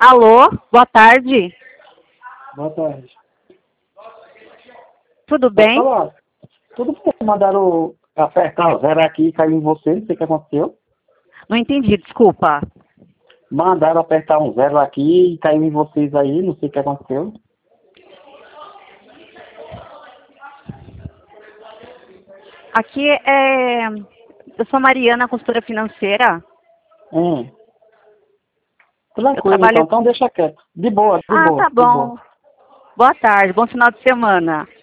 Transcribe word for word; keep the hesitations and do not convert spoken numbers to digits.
Alô, boa tarde. Boa tarde. Tudo Pode bem? falar. Tudo bem, mandaram apertar o zero aqui e caiu em você, não sei o que aconteceu. Não entendi, desculpa. Mandaram apertar um zero aqui e caiu em vocês aí, não sei o que aconteceu. Aqui é... Eu sou Mariana, consultora financeira. Hum. Eu Tranquilo, então. trabalho... Então deixa quieto. De boa, de Ah, boa, tá de boa. bom. Boa tarde, bom final de semana.